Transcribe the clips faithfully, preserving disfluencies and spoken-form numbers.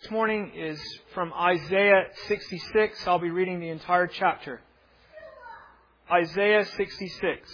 this morning is from Isaiah sixty-six. I'll be reading the entire chapter. Isaiah sixty-six.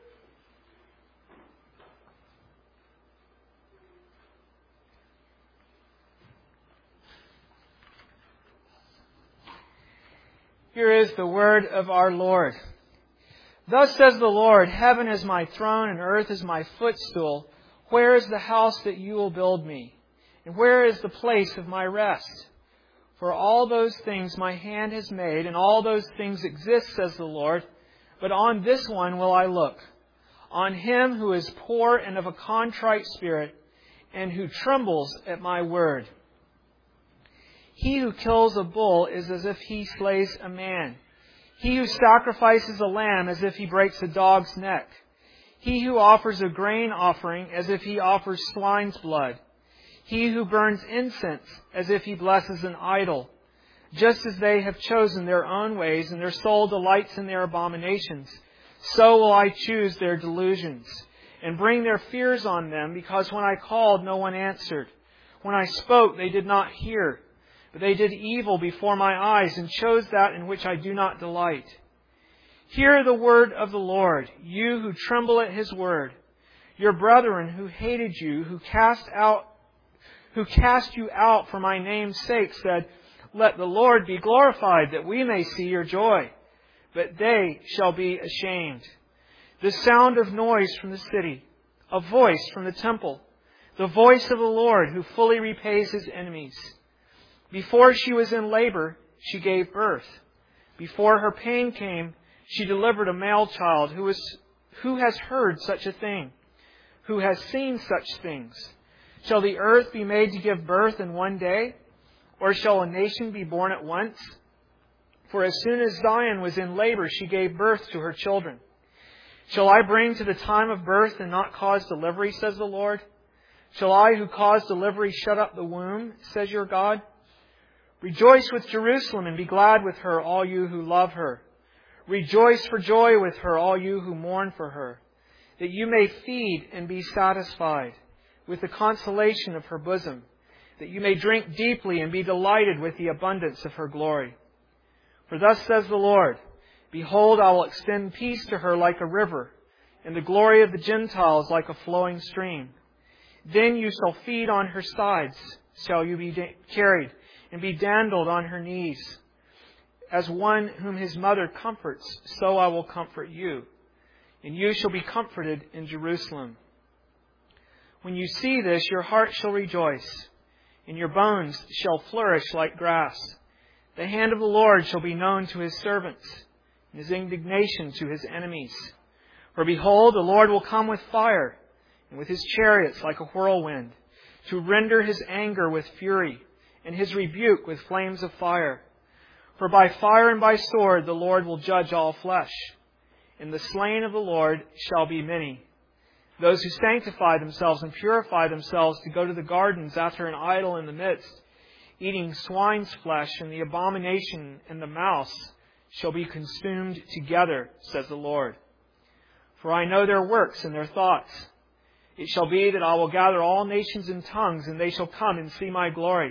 Here is the word of our Lord. Thus says the Lord, heaven is my throne and earth is my footstool. Where is the house that you will build me? And where is the place of my rest? For all those things my hand has made, and all those things exist, says the Lord. But on this one will I look, on him who is poor and of a contrite spirit, and who trembles at my word. He who kills a bull is as if he slays a man. He who sacrifices a lamb as if he breaks a dog's neck. He who offers a grain offering as if he offers swine's blood. He who burns incense as if he blesses an idol. Just as they have chosen their own ways and their soul delights in their abominations, so will I choose their delusions and bring their fears on them, because when I called, no one answered. When I spoke, they did not hear. But they did evil before my eyes and chose that in which I do not delight. Hear the word of the Lord, you who tremble at his word. Your brethren who hated you, who cast out who cast you out for my name's sake, said, let the Lord be glorified, that we may see your joy. But they shall be ashamed. The sound of noise from the city, a voice from the temple, the voice of the Lord who fully repays his enemies. Before she was in labor, she gave birth. Before her pain came, she delivered a male child. Who is, who has heard such a thing? Who has seen such things? Shall the earth be made to give birth in one day? Or shall a nation be born at once? For as soon as Zion was in labor, she gave birth to her children. Shall I bring to the time of birth and not cause delivery, says the Lord? Shall I who cause delivery shut up the womb, says your God? Rejoice with Jerusalem and be glad with her, all you who love her. Rejoice for joy with her, all you who mourn for her, that you may feed and be satisfied with the consolation of her bosom, that you may drink deeply and be delighted with the abundance of her glory. For thus says the Lord, behold, I will extend peace to her like a river, and the glory of the Gentiles like a flowing stream. Then you shall feed on her sides, shall you be carried, and be dandled on her knees. As one whom his mother comforts, so I will comfort you, and you shall be comforted in Jerusalem. When you see this, your heart shall rejoice, and your bones shall flourish like grass. The hand of the Lord shall be known to his servants, and his indignation to his enemies. For behold, the Lord will come with fire, and with his chariots like a whirlwind, to render his anger with fury, and his rebuke with flames of fire. For by fire and by sword the Lord will judge all flesh, and the slain of the Lord shall be many. Those who sanctify themselves and purify themselves to go to the gardens after an idol in the midst, eating swine's flesh and the abomination and the mouse, shall be consumed together, says the Lord. For I know their works and their thoughts. It shall be that I will gather all nations and tongues, and they shall come and see my glory.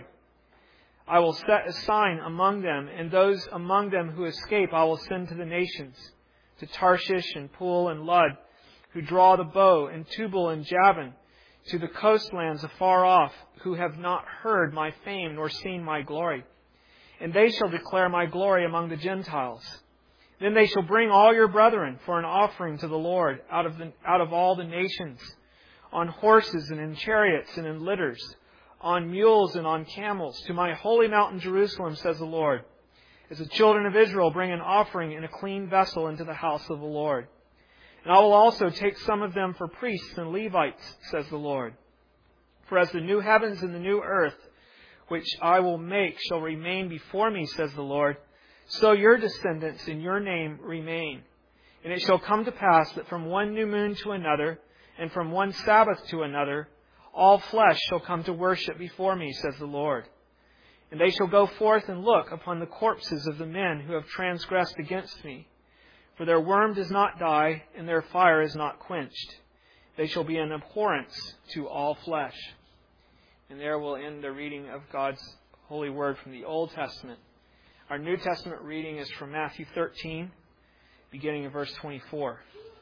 I will set a sign among them, and those among them who escape I will send to the nations, to Tarshish and Pul and Lud, who draw the bow, and Tubal and Javan, to the coastlands afar off, who have not heard my fame nor seen my glory. And they shall declare my glory among the Gentiles. Then they shall bring all your brethren for an offering to the Lord out of the, out of all the nations, on horses and in chariots and in litters, on mules and on camels, to my holy mountain Jerusalem, says the Lord, as the children of Israel bring an offering in a clean vessel into the house of the Lord. And I will also take some of them for priests and Levites, says the Lord. For as the new heavens and the new earth, which I will make, shall remain before me, says the Lord, so your descendants in your name remain. And it shall come to pass that from one new moon to another, and from one Sabbath to another, all flesh shall come to worship before me, says the Lord. And they shall go forth and look upon the corpses of the men who have transgressed against me. For their worm does not die, and their fire is not quenched. They shall be an abhorrence to all flesh. And there will end the reading of God's Holy Word from the Old Testament. Our New Testament reading is from Matthew thirteen, beginning in verse twenty-four.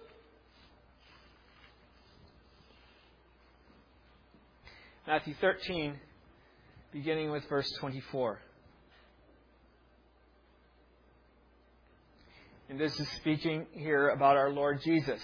Matthew thirteen, beginning with verse twenty-four. And this is speaking here about our Lord Jesus.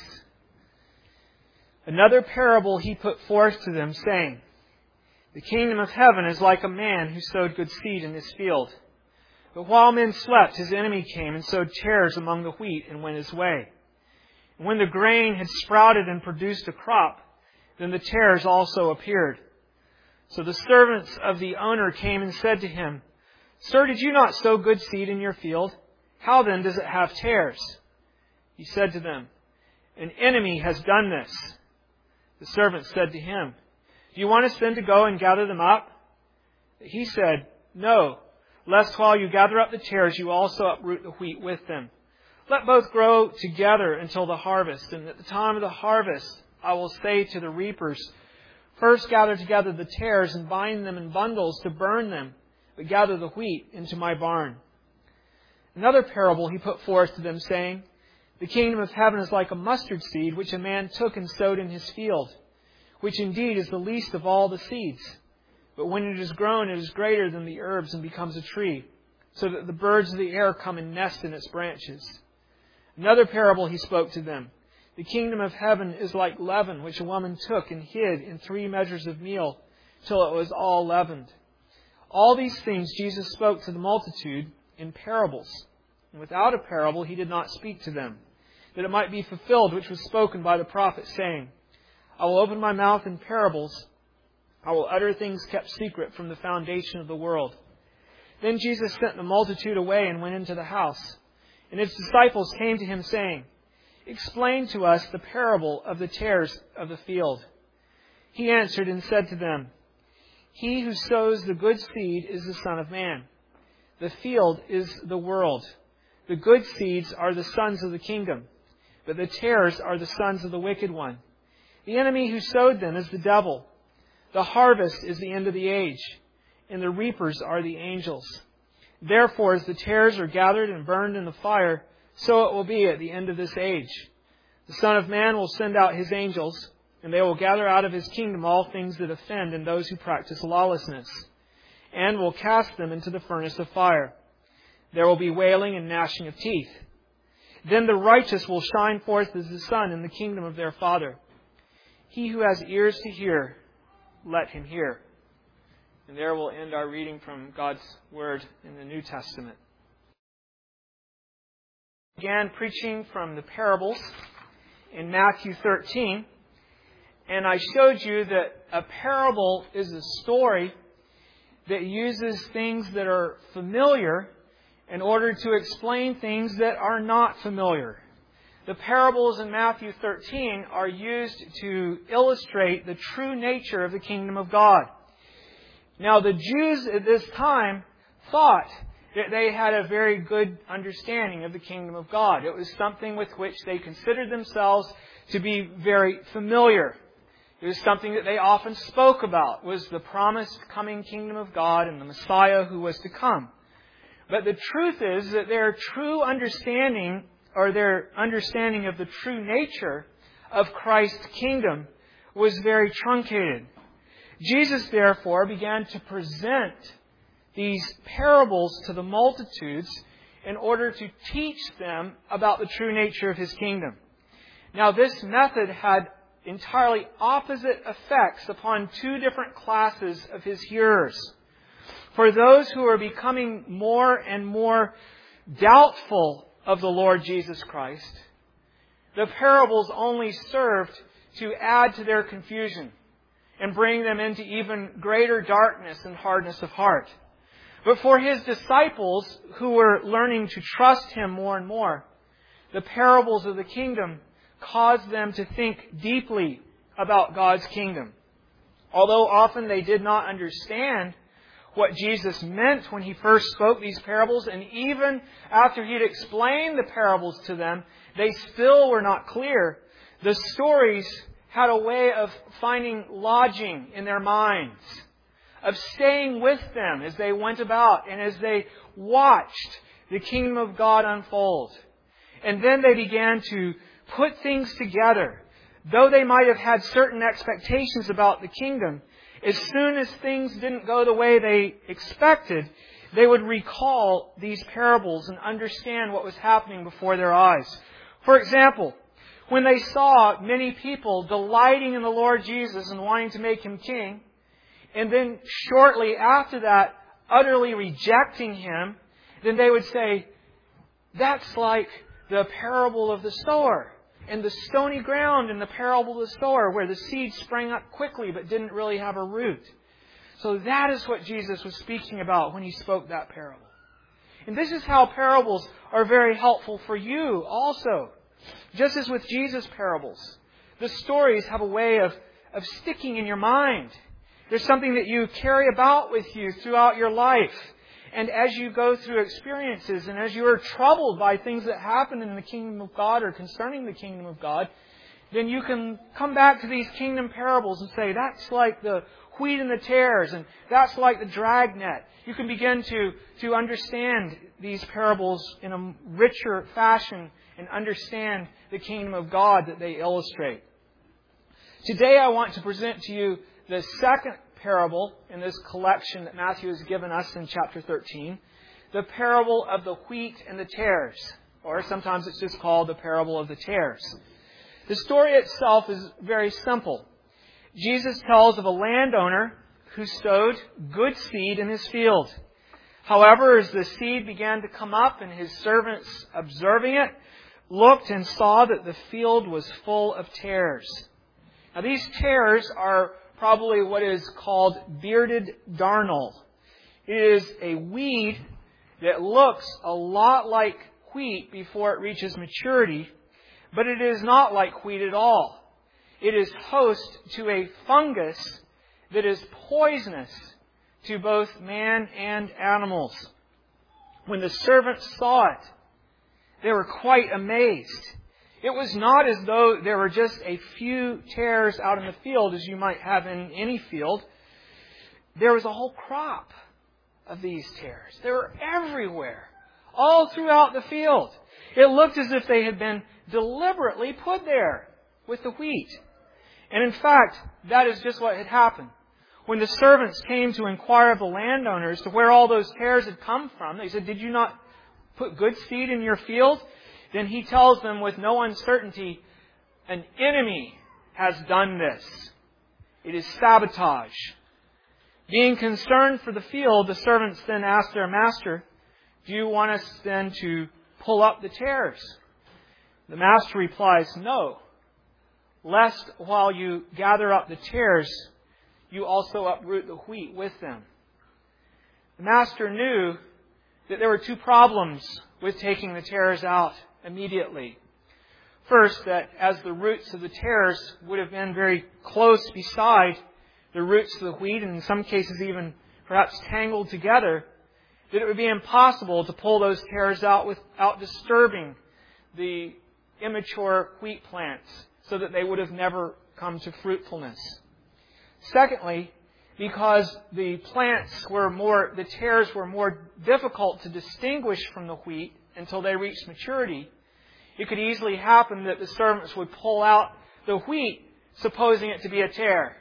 Another parable he put forth to them, saying, The kingdom of heaven is like a man who sowed good seed in his field. But while men slept, his enemy came and sowed tares among the wheat and went his way. And when the grain had sprouted and produced a crop, then the tares also appeared. So the servants of the owner came and said to him, Sir, did you not sow good seed in your field? How then does it have tares? He said to them, An enemy has done this. The servants said to him, Do you want us then to go and gather them up? He said, No, lest while you gather up the tares, you also uproot the wheat with them. Let both grow together until the harvest. And at the time of the harvest, I will say to the reapers, First gather together the tares and bind them in bundles to burn them, but gather the wheat into my barn. Another parable he put forth to them, saying, The kingdom of heaven is like a mustard seed, which a man took and sowed in his field, which indeed is the least of all the seeds. But when it is grown, it is greater than the herbs and becomes a tree, so that the birds of the air come and nest in its branches. Another parable he spoke to them. The kingdom of heaven is like leaven, which a woman took and hid in three measures of meal, till it was all leavened. All these things Jesus spoke to the multitude in parables. And without a parable he did not speak to them, that it might be fulfilled which was spoken by the prophet, saying, I will open my mouth in parables. I will utter things kept secret from the foundation of the world. Then Jesus sent the multitude away and went into the house. And his disciples came to him, saying, Explain to us the parable of the tares of the field. He answered and said to them, He who sows the good seed is the Son of Man. The field is the world. The good seeds are the sons of the kingdom, but the tares are the sons of the wicked one. The enemy who sowed them is the devil. The harvest is the end of the age, and the reapers are the angels. Therefore, as the tares are gathered and burned in the fire, so it will be at the end of this age. The Son of Man will send out His angels, and they will gather out of His kingdom all things that offend and those who practice lawlessness, and will cast them into the furnace of fire. There will be wailing and gnashing of teeth. Then the righteous will shine forth as the sun in the kingdom of their Father. He who has ears to hear, let him hear. And there we'll end our reading from God's Word in the New Testament. I began preaching from the parables in Matthew thirteen, and I showed you that a parable is a story that uses things that are familiar in order to explain things that are not familiar. The parables in Matthew thirteen are used to illustrate the true nature of the kingdom of God. Now, the Jews at this time thought that they had a very good understanding of the kingdom of God. It was something with which they considered themselves to be very familiar. It was something that they often spoke about, was the promised coming kingdom of God and the Messiah who was to come. But the truth is that their true understanding, or their understanding of the true nature of Christ's kingdom, was very truncated. Jesus, therefore, began to present these parables to the multitudes in order to teach them about the true nature of His kingdom. Now, this method had entirely opposite effects upon two different classes of His hearers. For those who are becoming more and more doubtful of the Lord Jesus Christ, the parables only served to add to their confusion and bring them into even greater darkness and hardness of heart. But for His disciples, who were learning to trust Him more and more, the parables of the kingdom caused them to think deeply about God's kingdom. Although often they did not understand what Jesus meant when He first spoke these parables, and even after He had explained the parables to them, they still were not clear. The stories had a way of finding lodging in their minds, of staying with them as they went about and as they watched the kingdom of God unfold. And then they began to put things together. Though they might have had certain expectations about the kingdom, as soon as things didn't go the way they expected, they would recall these parables and understand what was happening before their eyes. For example, when they saw many people delighting in the Lord Jesus and wanting to make Him king, and then shortly after that, utterly rejecting Him, then they would say, that's like the parable of the sower and the stony ground in the parable of the sower, where the seed sprang up quickly but didn't really have a root. So that is what Jesus was speaking about when He spoke that parable. And this is how parables are very helpful for you also. Just as with Jesus' parables, the stories have a way of, of sticking in your mind. There's something that you carry about with you throughout your life. And as you go through experiences and as you are troubled by things that happen in the kingdom of God or concerning the kingdom of God, then you can come back to these kingdom parables and say, that's like the wheat and the tares, and that's like the dragnet. You can begin to, to understand these parables in a richer fashion and understand the kingdom of God that they illustrate. Today I want to present to you the second parable in this collection that Matthew has given us in chapter thirteen, the parable of the wheat and the tares, or sometimes it's just called the parable of the tares. The story itself is very simple. Jesus tells of a landowner who sowed good seed in his field. However, as the seed began to come up and his servants, observing it, looked and saw that the field was full of tares. Now these tares are probably what is called bearded darnel. It is a weed that looks a lot like wheat before it reaches maturity, but it is not like wheat at all. It is host to a fungus that is poisonous to both man and animals. When the servants saw it, they were quite amazed. It was not as though there were just a few tares out in the field, as you might have in any field. There was a whole crop of these tares. They were everywhere, all throughout the field. It looked as if they had been deliberately put there with the wheat. And in fact, that is just what had happened. When the servants came to inquire of the landowners to where all those tares had come from, they said, "Did you not put good seed in your field?" Then he tells them with no uncertainty, an enemy has done this. It is sabotage. Being concerned for the field, the servants then ask their master, "Do you want us then to pull up the tares?" The master replies, "No, lest while you gather up the tares, you also uproot the wheat with them." The master knew that there were two problems with taking the tares out immediately. First, that as the roots of the tares would have been very close beside the roots of the wheat, and in some cases even perhaps tangled together, that it would be impossible to pull those tares out without disturbing the immature wheat plants, so that they would have never come to fruitfulness. Secondly, because the plants were more, the tares were more difficult to distinguish from the wheat until they reached maturity, it could easily happen that the servants would pull out the wheat, supposing it to be a tare.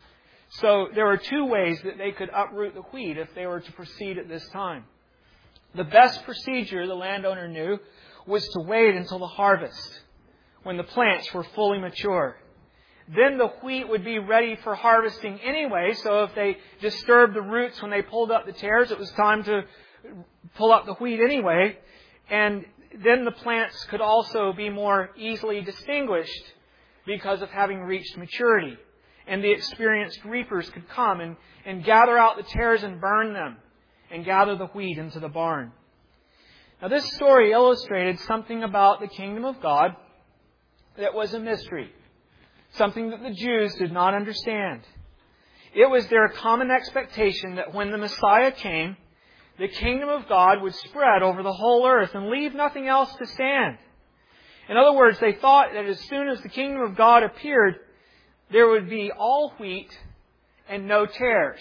So there were two ways that they could uproot the wheat if they were to proceed at this time. The best procedure, the landowner knew, was to wait until the harvest, when the plants were fully mature. Then the wheat would be ready for harvesting anyway, so if they disturbed the roots when they pulled up the tares, it was time to pull up the wheat anyway. And then the plants could also be more easily distinguished because of having reached maturity. And the experienced reapers could come and, and gather out the tares and burn them and gather the wheat into the barn. Now this story illustrated something about the kingdom of God that was a mystery. Something that the Jews did not understand. It was their common expectation that when the Messiah came, the kingdom of God would spread over the whole earth and leave nothing else to stand. In other words, they thought that as soon as the kingdom of God appeared, there would be all wheat and no tares.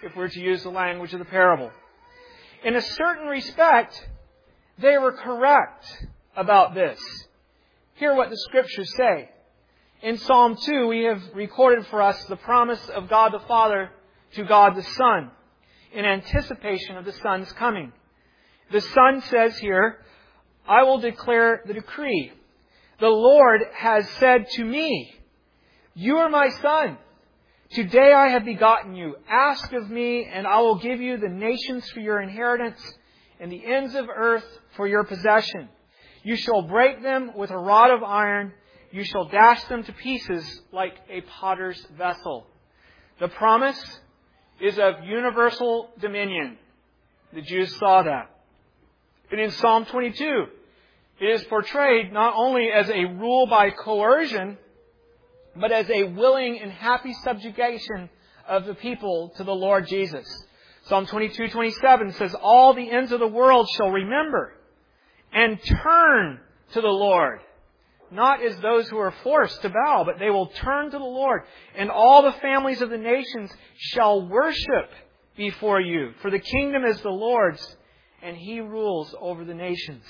if we're to use the language of the parable. In a certain respect, they were correct about this. Hear what the Scriptures say. In Psalm two, we have recorded for us the promise of God the Father to God the Son in anticipation of the Son's coming. The Son says here, I will declare the decree. The Lord has said to me, you are my Son. Today I have begotten you. Ask of me, and I will give you the nations for your inheritance and the ends of earth for your possession. You shall break them with a rod of iron. You shall dash them to pieces like a potter's vessel. The promise is of universal dominion. The Jews saw that. And in Psalm twenty-two, it is portrayed not only as a rule by coercion, but as a willing and happy subjugation of the people to the Lord Jesus. Psalm twenty-two twenty-seven says, all the ends of the world shall remember and turn to the Lord. Not as those who are forced to bow, but they will turn to the Lord. And all the families of the nations shall worship before you. For the kingdom is the Lord's, and He rules over the nations.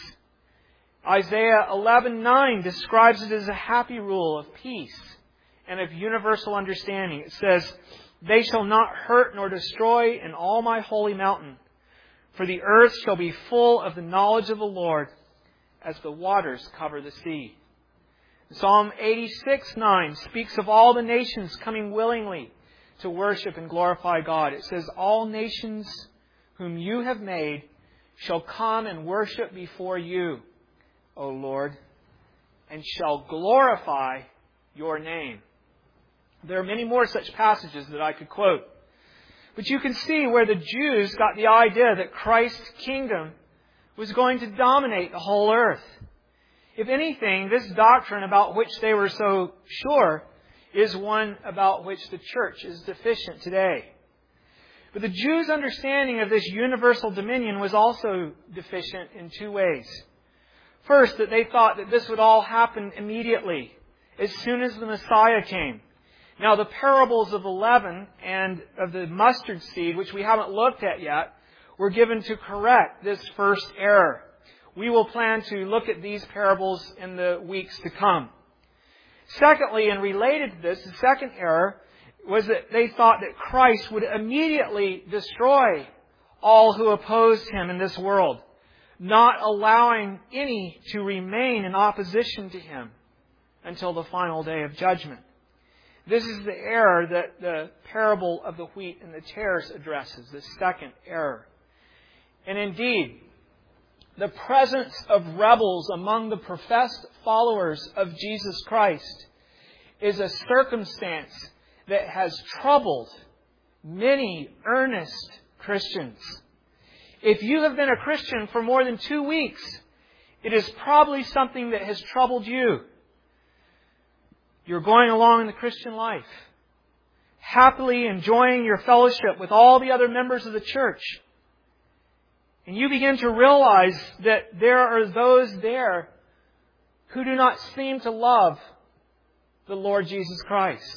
Isaiah eleven nine describes it as a happy rule of peace and of universal understanding. It says, they shall not hurt nor destroy in all my holy mountain, for the earth shall be full of the knowledge of the Lord as the waters cover the sea. Psalm eighty-six nine speaks of all the nations coming willingly to worship and glorify God. It says, all nations whom you have made shall come and worship before you, O Lord, and shall glorify your name. There are many more such passages that I could quote. But you can see where the Jews got the idea that Christ's kingdom was going to dominate the whole earth. If anything, this doctrine about which they were so sure is one about which the church is deficient today. But the Jews' understanding of this universal dominion was also deficient in two ways. First, that they thought that this would all happen immediately, as soon as the Messiah came. Now, the parables of the leaven and of the mustard seed, which we haven't looked at yet, were given to correct this first error. We will plan to look at these parables in the weeks to come. Secondly, and related to this, the second error was that they thought that Christ would immediately destroy all who opposed Him in this world, not allowing any to remain in opposition to Him until the final day of judgment. This is the error that the parable of the wheat and the tares addresses, the second error. And indeed, the presence of rebels among the professed followers of Jesus Christ is a circumstance that has troubled many earnest Christians. If you have been a Christian for more than two weeks, it is probably something that has troubled you. You're going along in the Christian life, happily enjoying your fellowship with all the other members of the church. And you begin to realize that there are those there who do not seem to love the Lord Jesus Christ.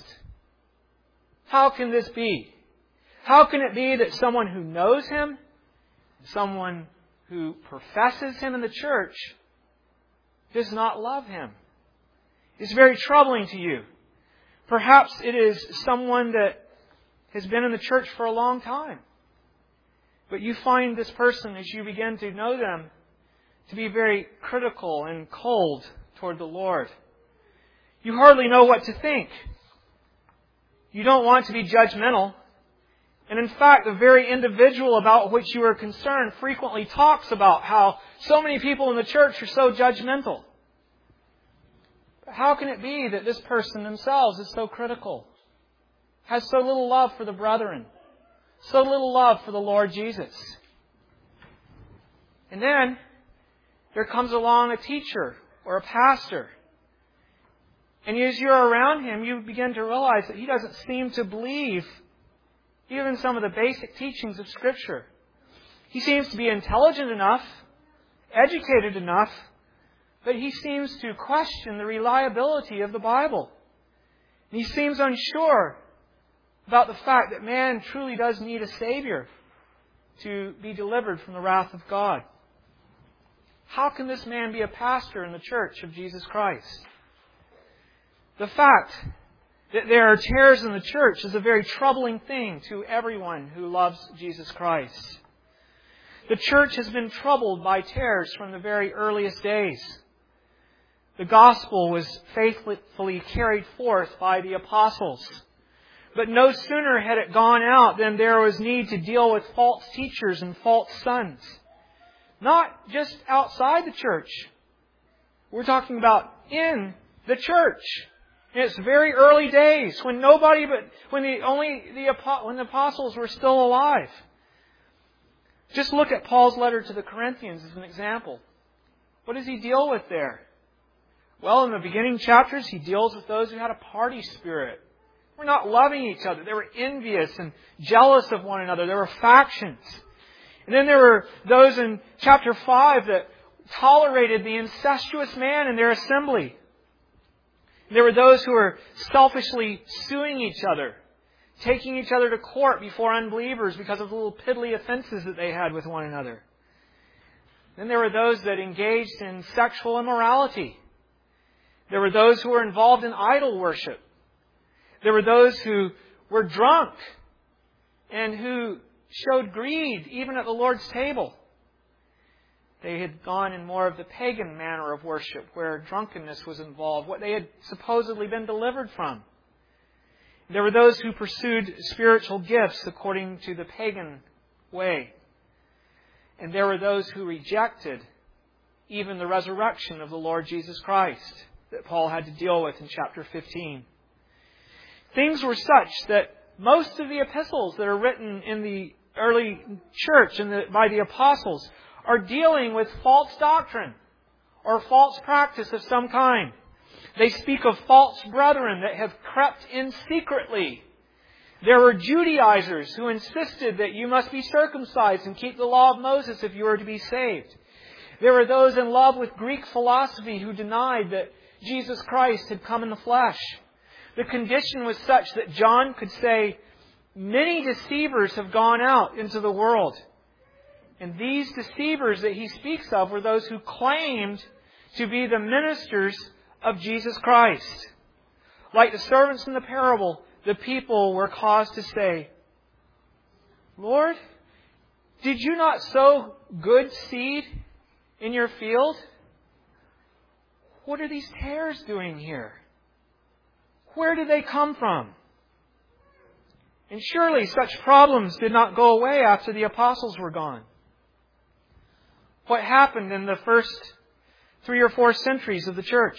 How can this be? How can it be that someone who knows Him, someone who professes Him in the church, does not love Him? It's very troubling to you. Perhaps it is someone that has been in the church for a long time. But you find this person, as you begin to know them, to be very critical and cold toward the Lord. You hardly know what to think. You don't want to be judgmental. And in fact, the very individual about which you are concerned frequently talks about how so many people in the church are so judgmental. How can it be that this person themselves is so critical, has so little love for the brethren, so little love for the Lord Jesus? And then there comes along a teacher or a pastor. And as you're around him, you begin to realize that he doesn't seem to believe even some of the basic teachings of Scripture. He seems to be intelligent enough, educated enough, but he seems to question the reliability of the Bible. And he seems unsure about the fact that man truly does need a Savior to be delivered from the wrath of God. How can this man be a pastor in the church of Jesus Christ? The fact that there are tares in the church is a very troubling thing to everyone who loves Jesus Christ. The church has been troubled by tares from the very earliest days. The gospel was faithfully carried forth by the apostles. But no sooner had it gone out than there was need to deal with false teachers and false sons. Not just outside the church. We're talking about in the church. In its very early days, when nobody but when the only the when the apostles were still alive. Just look at Paul's letter to the Corinthians as an example. What does he deal with there? Well, in the beginning chapters, he deals with those who had a party spirit. They were not loving each other. They were envious and jealous of one another. There were factions. And then there were those in chapter five that tolerated the incestuous man in their assembly. There were those who were selfishly suing each other, taking each other to court before unbelievers because of little piddly offenses that they had with one another. Then there were those that engaged in sexual immorality. There were those who were involved in idol worship. There were those who were drunk and who showed greed even at the Lord's table. They had gone in more of the pagan manner of worship where drunkenness was involved, what they had supposedly been delivered from. There were those who pursued spiritual gifts according to the pagan way. And there were those who rejected even the resurrection of the Lord Jesus Christ that Paul had to deal with in chapter fifteen. Things were such that most of the epistles that are written in the early church and the, by the apostles are dealing with false doctrine or false practice of some kind. They speak of false brethren that have crept in secretly. There were Judaizers who insisted that you must be circumcised and keep the law of Moses if you are to be saved. There were those in love with Greek philosophy who denied that Jesus Christ had come in the flesh. The condition was such that John could say, many deceivers have gone out into the world. And these deceivers that he speaks of were those who claimed to be the ministers of Jesus Christ. Like the servants in the parable, the people were caused to say, Lord, did you not sow good seed in your field? What are these tares doing here? Where did they come from? And surely such problems did not go away after the apostles were gone. What happened in the first three or four centuries of the church?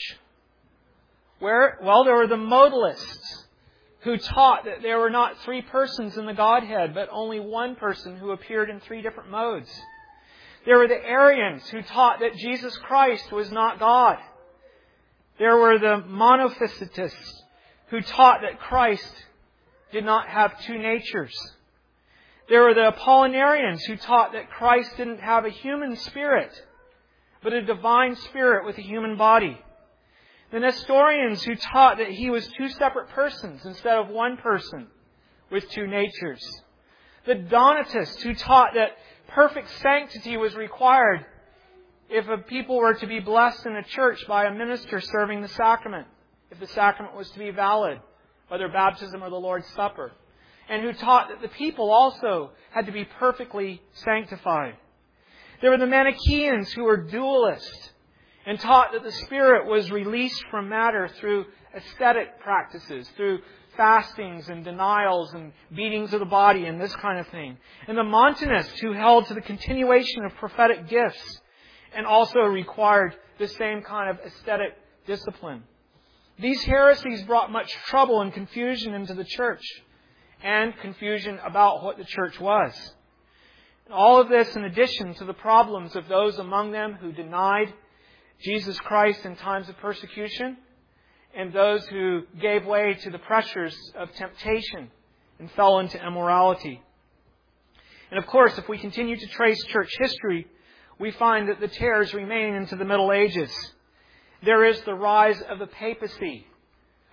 Where? Well, there were the modalists who taught that there were not three persons in the Godhead, but only one person who appeared in three different modes. There were the Arians who taught that Jesus Christ was not God. There were the monophysitists who taught that Christ did not have two natures. There were the Apollinarians who taught that Christ didn't have a human spirit, but a divine spirit with a human body. The Nestorians who taught that He was two separate persons instead of one person with two natures. The Donatists who taught that perfect sanctity was required if a people were to be blessed in a church by a minister serving the sacrament, if the sacrament was to be valid, whether baptism or the Lord's Supper. And who taught that the people also had to be perfectly sanctified. There were the Manichaeans who were dualists and taught that the Spirit was released from matter through ascetic practices, through fastings and denials and beatings of the body and this kind of thing. And the Montanists who held to the continuation of prophetic gifts and also required the same kind of ascetic discipline. These heresies brought much trouble and confusion into the church and confusion about what the church was. And all of this in addition to the problems of those among them who denied Jesus Christ in times of persecution and those who gave way to the pressures of temptation and fell into immorality. And of course, if we continue to trace church history, we find that the tares remain into the Middle Ages. There is the rise of the papacy,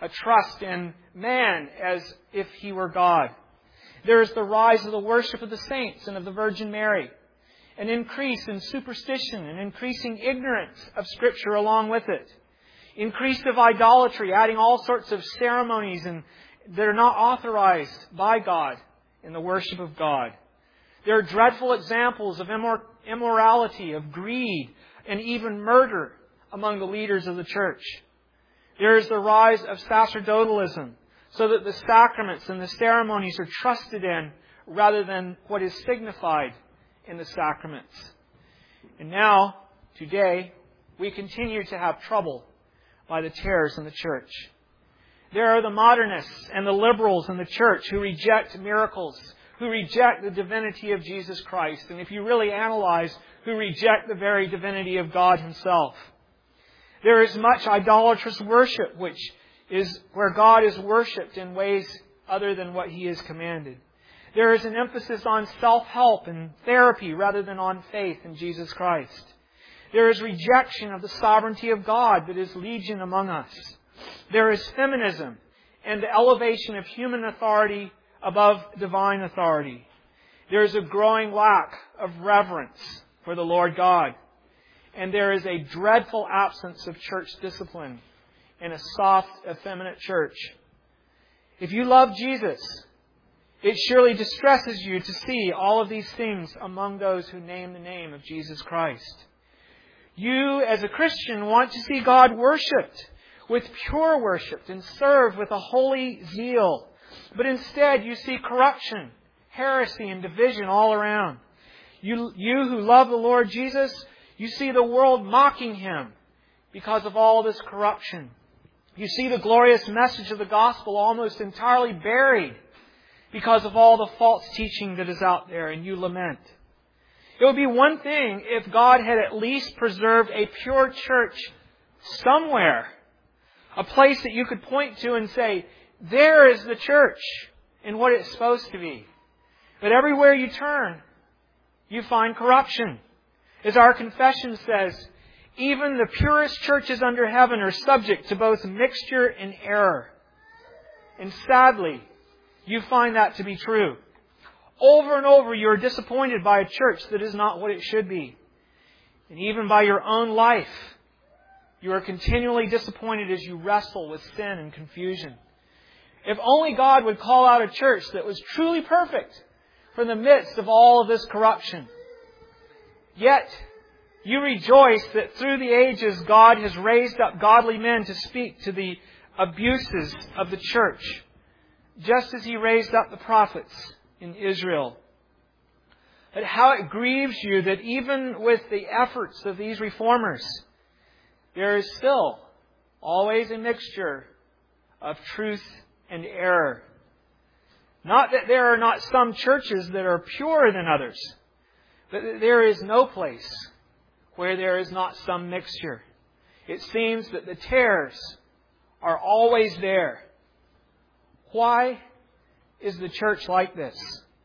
a trust in man as if he were God. There is the rise of the worship of the saints and of the Virgin Mary, an increase in superstition and increasing ignorance of Scripture along with it, increase of idolatry, adding all sorts of ceremonies and that are not authorized by God in the worship of God. There are dreadful examples of immor- immorality, of greed, and even murder among the leaders of the church. There is the rise of sacerdotalism, so that the sacraments and the ceremonies are trusted in rather than what is signified in the sacraments. And now, today, we continue to have trouble by the tares in the church. There are the modernists and the liberals in the church who reject miracles, who reject the divinity of Jesus Christ, and if you really analyze, who reject the very divinity of God Himself. There is much idolatrous worship, which is where God is worshipped in ways other than what He has commanded. There is an emphasis on self-help and therapy rather than on faith in Jesus Christ. There is rejection of the sovereignty of God that is legion among us. There is feminism and the elevation of human authority above divine authority. There is a growing lack of reverence for the Lord God. And there is a dreadful absence of church discipline in a soft, effeminate church. If you love Jesus, it surely distresses you to see all of these things among those who name the name of Jesus Christ. You, as a Christian, want to see God worshipped with pure worship and served with a holy zeal. But instead, you see corruption, heresy, and division all around. You, you who love the Lord Jesus, you see the world mocking Him because of all this corruption. You see the glorious message of the gospel almost entirely buried because of all the false teaching that is out there, and you lament. It would be one thing if God had at least preserved a pure church somewhere, a place that you could point to and say, there is the church and what it's supposed to be. But everywhere you turn, you find corruption. As our confession says, even the purest churches under heaven are subject to both mixture and error. And sadly, you find that to be true. Over and over, you are disappointed by a church that is not what it should be. And even by your own life, you are continually disappointed as you wrestle with sin and confusion. If only God would call out a church that was truly perfect from the midst of all of this corruption. Yet, you rejoice that through the ages God has raised up godly men to speak to the abuses of the church, just as He raised up the prophets in Israel. But how it grieves you that even with the efforts of these reformers, there is still always a mixture of truth and error. Not that there are not some churches that are purer than others, but that there is no place where there is not some mixture. It seems that the tares are always there. Why is the church like this?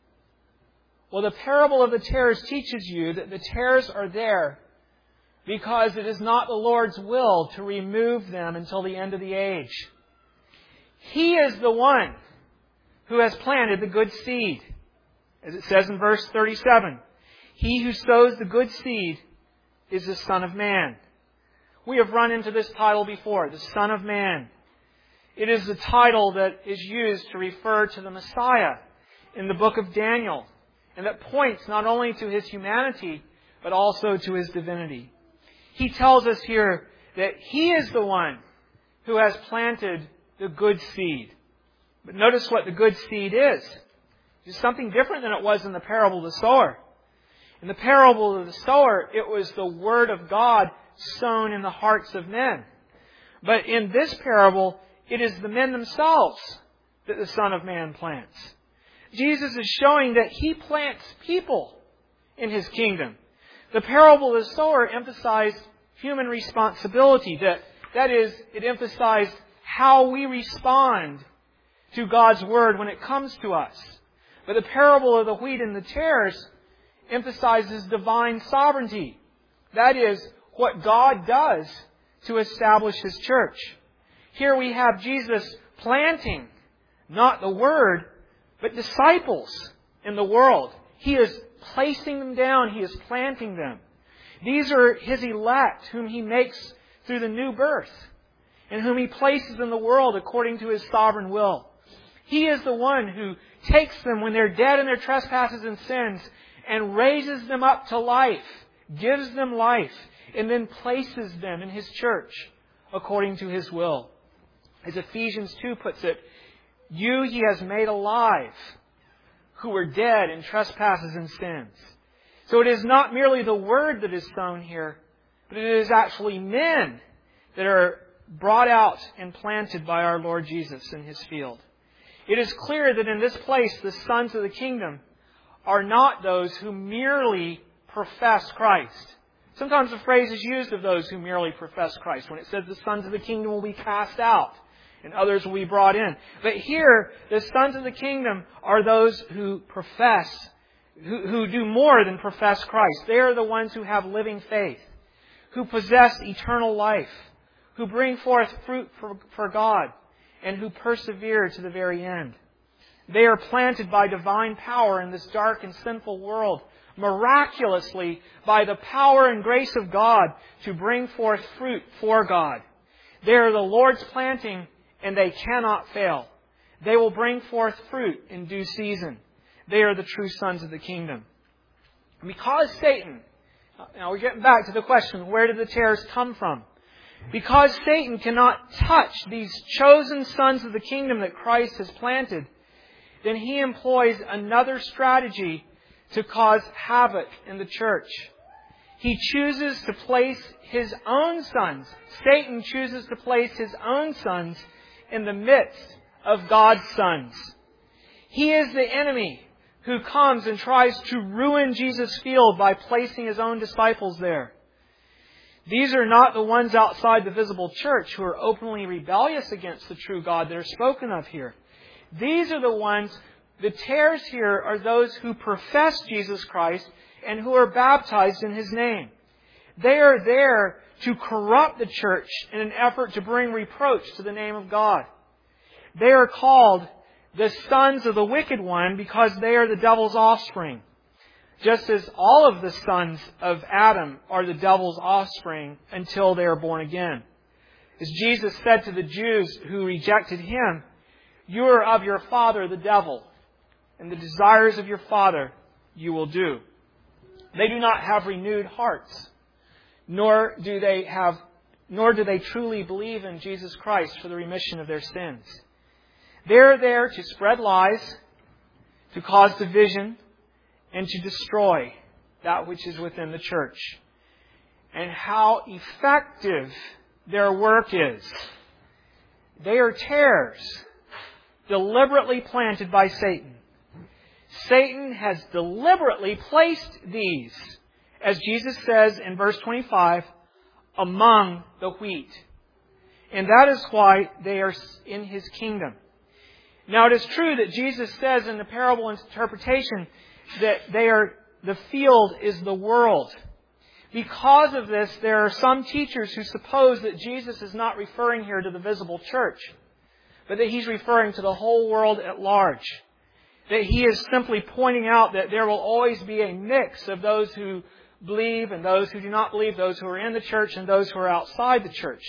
Well, the parable of the tares teaches you that the tares are there because it is not the Lord's will to remove them until the end of the age. He is the one who has planted the good seed. As it says in verse thirty-seven, He who sows the good seed is the Son of Man. We have run into this title before, the Son of Man. It is the title that is used to refer to the Messiah in the book of Daniel, and that points not only to His humanity, but also to His divinity. He tells us here that He is the one who has planted the good seed. But notice what the good seed is. It's something different than it was in the parable of the sower. In the parable of the sower, it was the Word of God sown in the hearts of men. But in this parable, it is the men themselves that the Son of Man plants. Jesus is showing that He plants people in His kingdom. The parable of the sower emphasized human responsibility. That, that is, it emphasized how we respond to God's Word when it comes to us. But the parable of the wheat and the tares emphasizes divine sovereignty. That is, what God does to establish His church. Here we have Jesus planting, not the Word, but disciples in the world. He is placing them down. He is planting them. These are His elect, whom He makes through the new birth, and whom He places in the world according to His sovereign will. He is the one who takes them when they're dead in their trespasses and sins and raises them up to life, gives them life, and then places them in His church according to His will. As Ephesians two puts it, you He has made alive who were dead in trespasses and sins. So it is not merely the Word that is sown here, but it is actually men that are brought out and planted by our Lord Jesus in His field. It is clear that in this place, the sons of the kingdom are not those who merely profess Christ. Sometimes the phrase is used of those who merely profess Christ when it says the sons of the kingdom will be cast out and others will be brought in. But here, the sons of the kingdom are those who profess, who, who do more than profess Christ. They are the ones who have living faith, who possess eternal life, who bring forth fruit for, for God, and who persevere to the very end. They are planted by divine power in this dark and sinful world, miraculously by the power and grace of God to bring forth fruit for God. They are the Lord's planting, and they cannot fail. They will bring forth fruit in due season. They are the true sons of the kingdom. Because Satan, now we're getting back to the question, where did the tares come from? Because Satan cannot touch these chosen sons of the kingdom that Christ has planted, then he employs another strategy to cause havoc in the church. He chooses to place his own sons. Satan chooses to place his own sons in the midst of God's sons. He is the enemy who comes and tries to ruin Jesus' field by placing his own disciples there. These are not the ones outside the visible church who are openly rebellious against the true God that are spoken of here. These are the ones, the tares here are those who profess Jesus Christ and who are baptized in His name. They are there to corrupt the church in an effort to bring reproach to the name of God. They are called the sons of the wicked one because they are the devil's offspring. Just as all of the sons of Adam are the devil's offspring until they are born again. As Jesus said to the Jews who rejected Him, you are of your father the devil, and the desires of your father you will do. They do not have renewed hearts, nor do they have, nor do they truly believe in Jesus Christ for the remission of their sins. They are there to spread lies, to cause division, and to destroy that which is within the church. And how effective their work is. They are tares deliberately planted by Satan. Satan has deliberately placed these, as Jesus says in verse twenty-five, among the wheat. And that is why they are in His kingdom. Now it is true that Jesus says in the parable interpretation that they are, the field is the world. Because of this, there are some teachers who suppose that Jesus is not referring here to the visible church, but that He's referring to the whole world at large. That He is simply pointing out that there will always be a mix of those who believe and those who do not believe, those who are in the church and those who are outside the church.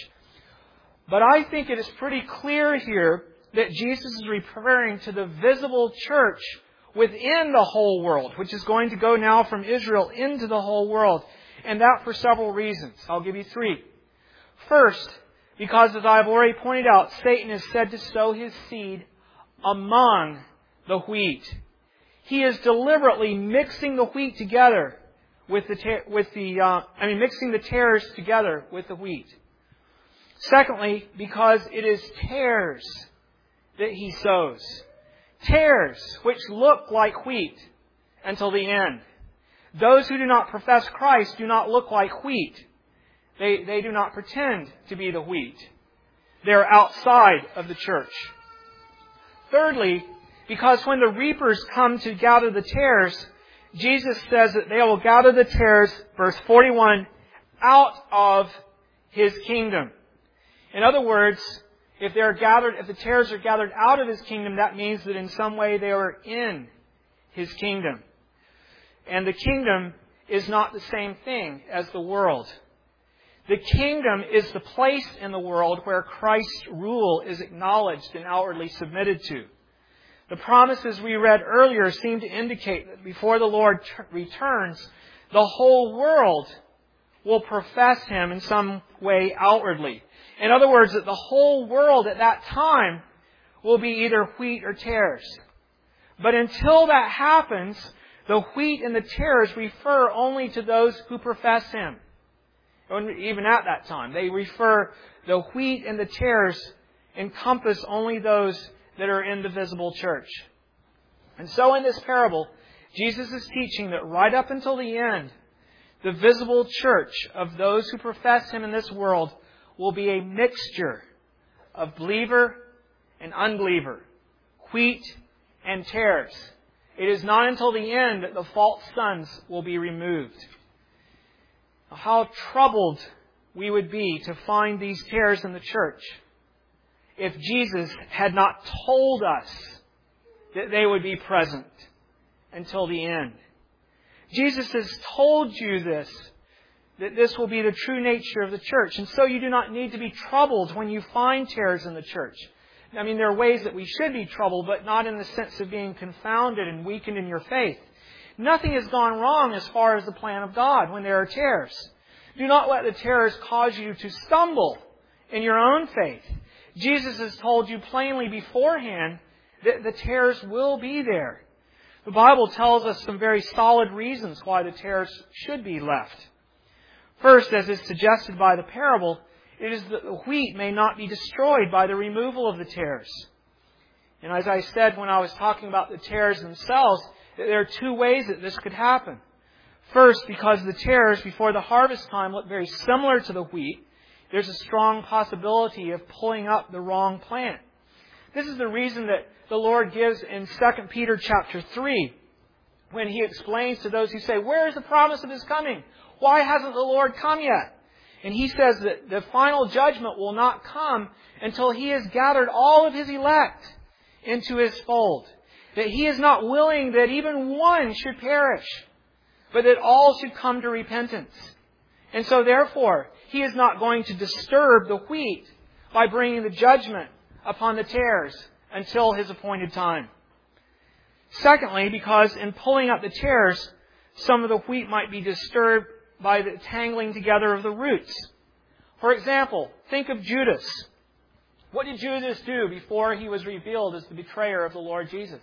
But I think it is pretty clear here that Jesus is referring to the visible church within the whole world, which is going to go now from Israel into the whole world. And that for several reasons. I'll give you three. First, because as I've already pointed out, Satan is said to sow his seed among the wheat. He is deliberately mixing the wheat together with the, ta- with the uh, I mean, mixing the tares together with the wheat. Secondly, because it is tares that he sows. Tares, which look like wheat until the end. Those who do not profess Christ do not look like wheat. They, they do not pretend to be the wheat. They are outside of the church. Thirdly, because when the reapers come to gather the tares, Jesus says that they will gather the tares, verse forty-one, out of His kingdom. In other words, If they're gathered, if the tares are gathered out of His kingdom, that means that in some way they are in His kingdom. And the kingdom is not the same thing as the world. The kingdom is the place in the world where Christ's rule is acknowledged and outwardly submitted to. The promises we read earlier seem to indicate that before the Lord t- returns, the whole world will profess Him in some way outwardly. In other words, that the whole world at that time will be either wheat or tares. But until that happens, the wheat and the tares refer only to those who profess Him. Even at that time, they refer, the wheat and the tares encompass only those that are in the visible church. And so in this parable, Jesus is teaching that right up until the end, the visible church of those who profess Him in this world will be a mixture of believer and unbeliever, wheat and tares. It is not until the end that the false sons will be removed. How troubled we would be to find these tares in the church if Jesus had not told us that they would be present until the end. Jesus has told you this, that this will be the true nature of the church. And so you do not need to be troubled when you find tares in the church. I mean, there are ways that we should be troubled, but not in the sense of being confounded and weakened in your faith. Nothing has gone wrong as far as the plan of God when there are tares. Do not let the tares cause you to stumble in your own faith. Jesus has told you plainly beforehand that the tares will be there. The Bible tells us some very solid reasons why the tares should be left. First, as is suggested by the parable, it is that the wheat may not be destroyed by the removal of the tares. And as I said when I was talking about the tares themselves, there are two ways that this could happen. First, because the tares before the harvest time look very similar to the wheat, there's a strong possibility of pulling up the wrong plant. This is the reason that the Lord gives in Second Peter chapter three, when He explains to those who say, "Where is the promise of His coming? Why hasn't the Lord come yet?" And He says that the final judgment will not come until He has gathered all of His elect into His fold. That He is not willing that even one should perish, but that all should come to repentance. And so therefore, He is not going to disturb the wheat by bringing the judgment upon the tares until His appointed time. Secondly, because in pulling up the tares, some of the wheat might be disturbed by the tangling together of the roots. For example, think of Judas. What did Judas do before he was revealed as the betrayer of the Lord Jesus?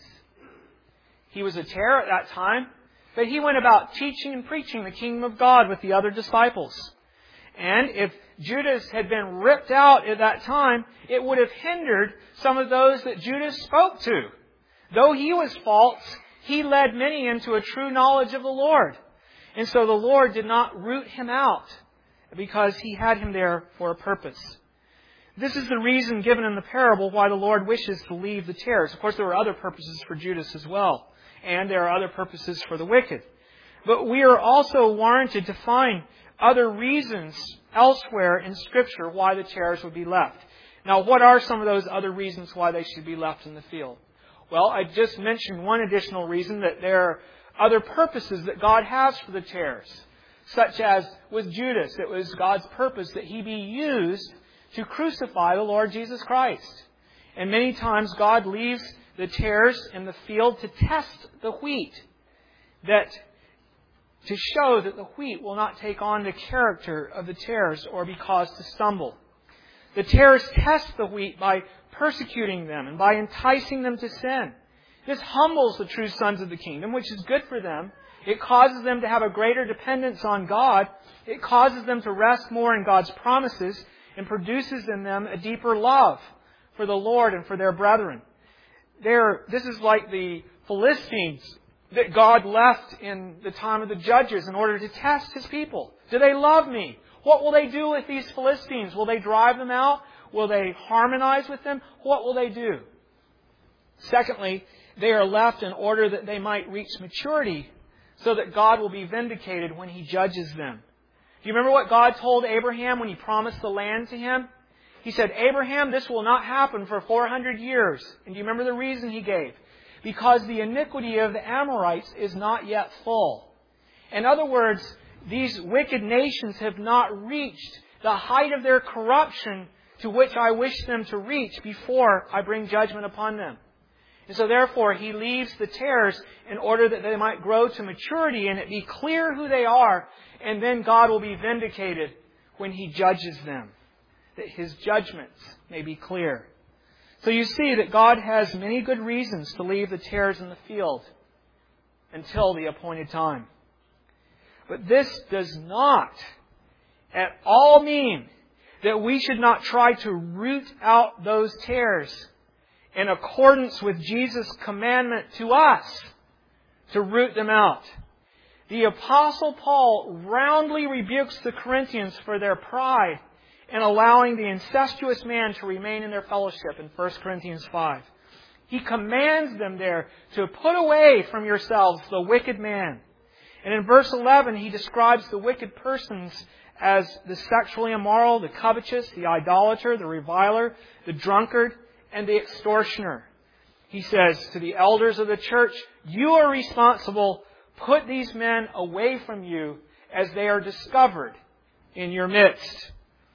He was a tare at that time, but he went about teaching and preaching the kingdom of God with the other disciples. And if Judas had been ripped out at that time, it would have hindered some of those that Judas spoke to. Though he was false, he led many into a true knowledge of the Lord. And so the Lord did not root him out because He had him there for a purpose. This is the reason given in the parable why the Lord wishes to leave the tares. Of course, there were other purposes for Judas as well. And there are other purposes for the wicked. But we are also warranted to find other reasons elsewhere in Scripture why the tares would be left. Now, what are some of those other reasons why they should be left in the field? Well, I just mentioned one additional reason, that there are other purposes that God has for the tares. Such as with Judas, it was God's purpose that he be used to crucify the Lord Jesus Christ. And many times God leaves the tares in the field to test the wheat, that to show that the wheat will not take on the character of the tares or be caused to stumble. The tares test the wheat by persecuting them and by enticing them to sin. This humbles the true sons of the kingdom, which is good for them. It causes them to have a greater dependence on God. It causes them to rest more in God's promises and produces in them a deeper love for the Lord and for their brethren. They're, this is like the Philistines that God left in the time of the judges in order to test His people. Do they love me? What will they do with these Philistines? Will they drive them out? Will they harmonize with them? What will they do? Secondly, they are left in order that they might reach maturity so that God will be vindicated when He judges them. Do you remember what God told Abraham when He promised the land to him? He said, Abraham, this will not happen for four hundred years. And do you remember the reason he gave? Because the iniquity of the Amorites is not yet full. In other words, these wicked nations have not reached the height of their corruption to which I wish them to reach before I bring judgment upon them. And so therefore, He leaves the tares in order that they might grow to maturity and it be clear who they are, and then God will be vindicated when He judges them, that His judgments may be clear. So you see that God has many good reasons to leave the tares in the field until the appointed time. But this does not at all mean that we should not try to root out those tares in accordance with Jesus' commandment to us to root them out. The Apostle Paul roundly rebukes the Corinthians for their pride in allowing the incestuous man to remain in their fellowship in First Corinthians five. He commands them there to put away from yourselves the wicked man. And in verse eleven, he describes the wicked persons as the sexually immoral, the covetous, the idolater, the reviler, the drunkard, and the extortioner. He says to the elders of the church, you are responsible. Put these men away from you as they are discovered in your midst.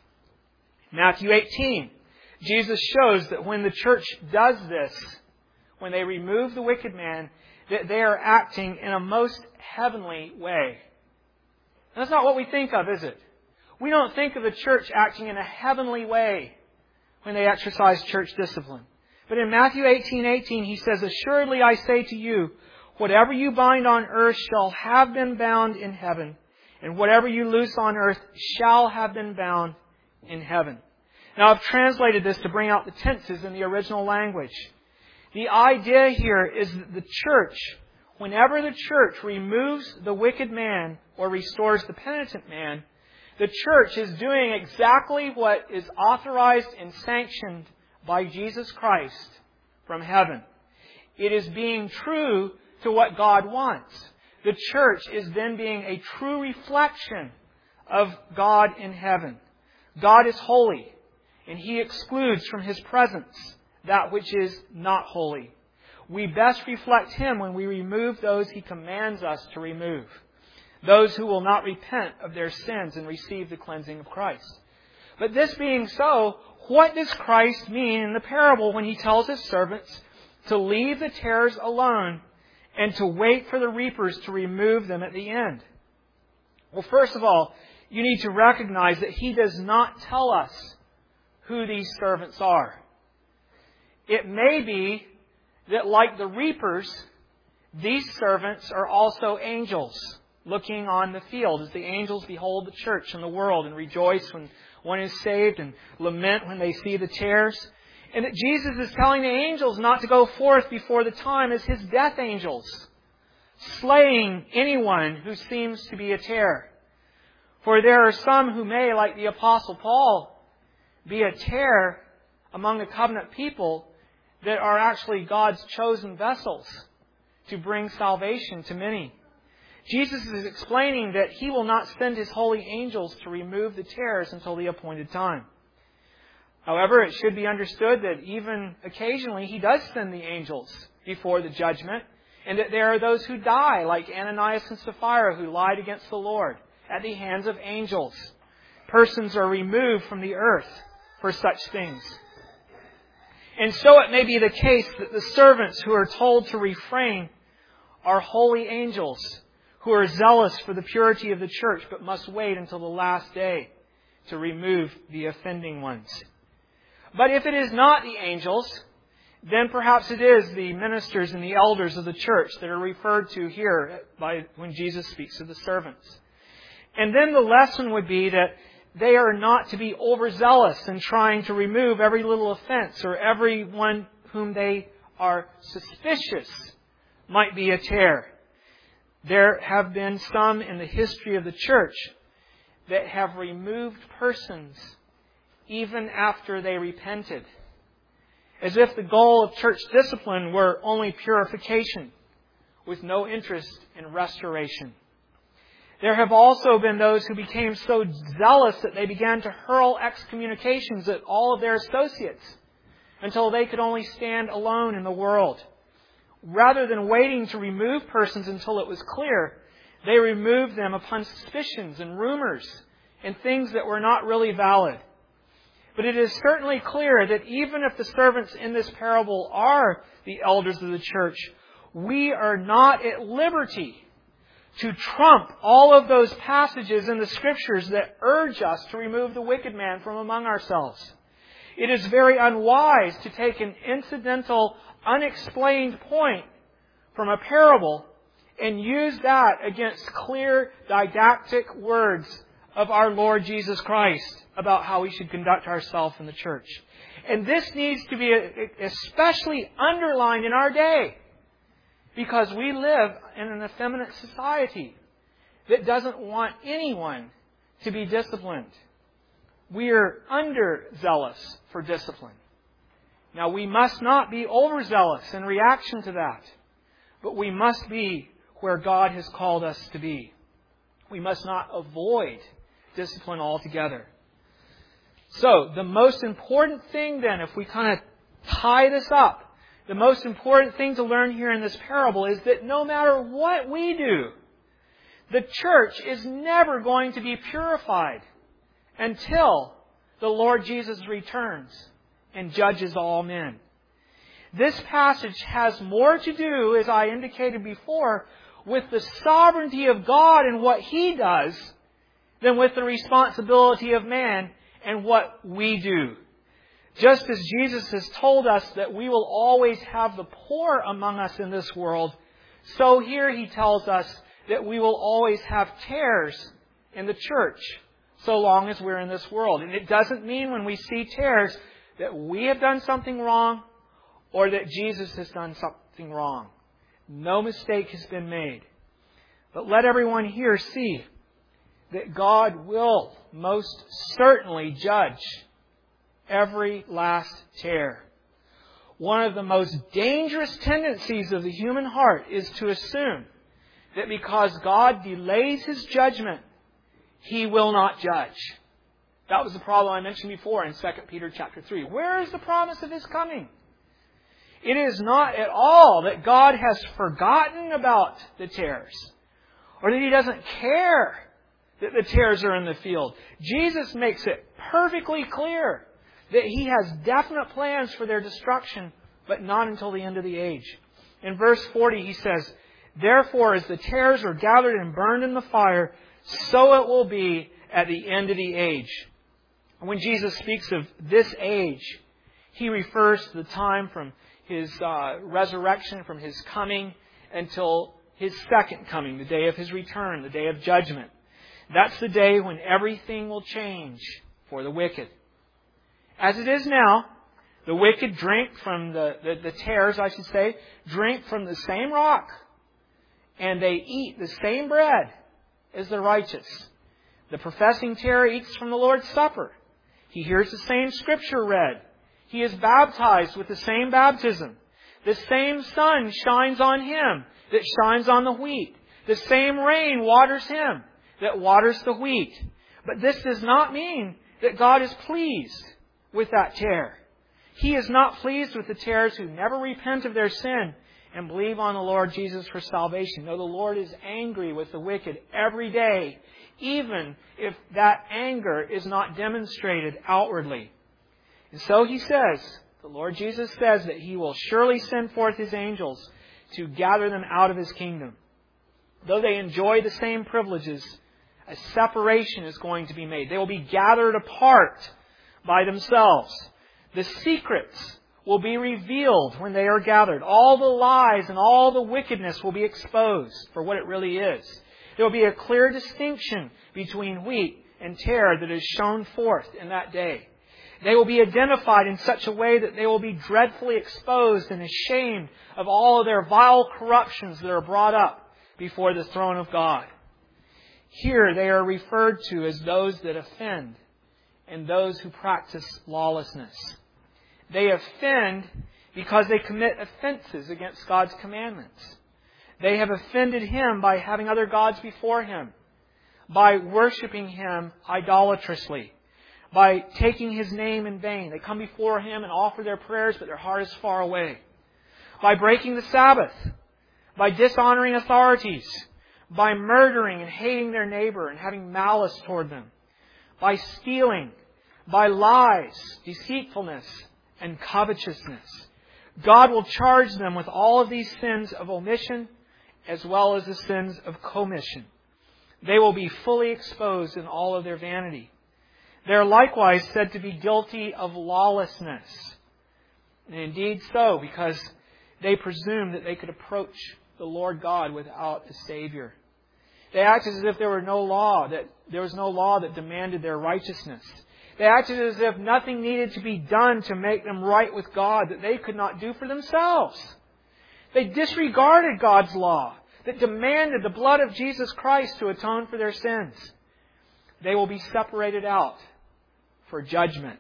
Matthew eighteen, Jesus shows that when the church does this, when they remove the wicked man, that they are acting in a most heavenly way. That's not what we think of, is it? We don't think of the church acting in a heavenly way when they exercise church discipline. But in Matthew eighteen eighteen, He says, assuredly I say to you, whatever you bind on earth shall have been bound in heaven, and whatever you loose on earth shall have been bound in heaven. Now I've translated this to bring out the tenses in the original language. The idea here is that the church, whenever the church removes the wicked man or restores the penitent man, the church is doing exactly what is authorized and sanctioned by Jesus Christ from heaven. It is being true to what God wants. The church is then being a true reflection of God in heaven. God is holy, and He excludes from His presence that which is not holy. We best reflect Him when we remove those He commands us to remove. Those who will not repent of their sins and receive the cleansing of Christ. But this being so, what does Christ mean in the parable when He tells His servants to leave the tares alone and to wait for the reapers to remove them at the end? Well, first of all, you need to recognize that He does not tell us who these servants are. It may be that, like the reapers, these servants are also angels looking on the field as the angels behold the church and the world and rejoice when one is saved and lament when they see the tares. And that Jesus is telling the angels not to go forth before the time as His death angels, slaying anyone who seems to be a tare. For there are some who may, like the Apostle Paul, be a tare among the covenant people that are actually God's chosen vessels to bring salvation to many. Jesus is explaining that He will not send His holy angels to remove the tares until the appointed time. However, it should be understood that even occasionally He does send the angels before the judgment, and that there are those who die, like Ananias and Sapphira, who lied against the Lord at the hands of angels. Persons are removed from the earth for such things. And so it may be the case that the servants who are told to refrain are holy angels who are zealous for the purity of the church, but must wait until the last day to remove the offending ones. But if it is not the angels, then perhaps it is the ministers and the elders of the church that are referred to here by when Jesus speaks of the servants. And then the lesson would be that they are not to be overzealous in trying to remove every little offense or everyone whom they are suspicious might be a tare. There have been some in the history of the church that have removed persons even after they repented, as if the goal of church discipline were only purification, with no interest in restoration. There have also been those who became so zealous that they began to hurl excommunications at all of their associates until they could only stand alone in the world. Rather than waiting to remove persons until it was clear, they removed them upon suspicions and rumors and things that were not really valid. But it is certainly clear that even if the servants in this parable are the elders of the church, we are not at liberty to trump all of those passages in the Scriptures that urge us to remove the wicked man from among ourselves. It is very unwise to take an incidental, unexplained point from a parable and use that against clear, didactic words of our Lord Jesus Christ about how we should conduct ourselves in the church. And this needs to be especially underlined in our day, because we live in an effeminate society that doesn't want anyone to be disciplined. We are underzealous for discipline. Now, we must not be overzealous in reaction to that, but we must be where God has called us to be. We must not avoid discipline altogether. So, the most important thing then, if we kind of tie this up, the most important thing to learn here in this parable is that no matter what we do, the church is never going to be purified until the Lord Jesus returns and judges all men. This passage has more to do, as I indicated before, with the sovereignty of God and what He does than with the responsibility of man and what we do. Just as Jesus has told us that we will always have the poor among us in this world, so here He tells us that we will always have tares in the church so long as we're in this world. And it doesn't mean when we see tares that we have done something wrong or that Jesus has done something wrong. No mistake has been made. But let everyone here see that God will most certainly judge every last tear. One of the most dangerous tendencies of the human heart is to assume that because God delays His judgment, He will not judge. That was the problem I mentioned before in Second Peter chapter three. Where is the promise of His coming? It is not at all that God has forgotten about the tares, or that He doesn't care that the tares are in the field. Jesus makes it perfectly clear that He has definite plans for their destruction, but not until the end of the age. In verse forty, He says, "Therefore, as the tares are gathered and burned in the fire, so it will be at the end of the age." When Jesus speaks of this age, He refers to the time from His uh, resurrection, from His coming, until His second coming, the day of His return, the day of judgment. That's the day when everything will change for the wicked. As it is now, the wicked drink from the, the, the tares, I should say, drink from the same rock, and they eat the same bread as the righteous. The professing tare eats from the Lord's Supper. He hears the same Scripture read. He is baptized with the same baptism. The same sun shines on him that shines on the wheat. The same rain waters him that waters the wheat. But this does not mean that God is pleased with that tare. He is not pleased with the tares who never repent of their sin and believe on the Lord Jesus for salvation. No, the Lord is angry with the wicked every day, even if that anger is not demonstrated outwardly. And so He says, the Lord Jesus says that He will surely send forth His angels to gather them out of His kingdom. Though they enjoy the same privileges, a separation is going to be made. They will be gathered apart by themselves. The secrets will be revealed when they are gathered. All the lies and all the wickedness will be exposed for what it really is. There will be a clear distinction between wheat and tare that is shown forth in that day. They will be identified in such a way that they will be dreadfully exposed and ashamed of all of their vile corruptions that are brought up before the throne of God. Here they are referred to as those that offend and those who practice lawlessness. They offend because they commit offenses against God's commandments. They have offended Him by having other gods before Him. by worshiping Him idolatrously, by taking His name in vain. They come before Him and offer their prayers, but their heart is far away. By breaking the Sabbath, by dishonoring authorities, by murdering and hating their neighbor and having malice toward them, by stealing, by lies, deceitfulness, and covetousness. God will charge them with all of these sins of omission as well as the sins of commission. They will be fully exposed in all of their vanity. They are likewise said to be guilty of lawlessness. And indeed so, because they presumed that they could approach the Lord God without a Savior. They acted as if there were no law, that there was no law that demanded their righteousness. They acted as if nothing needed to be done to make them right with God that they could not do for themselves. They disregarded God's law that demanded the blood of Jesus Christ to atone for their sins. They will be separated out for judgment.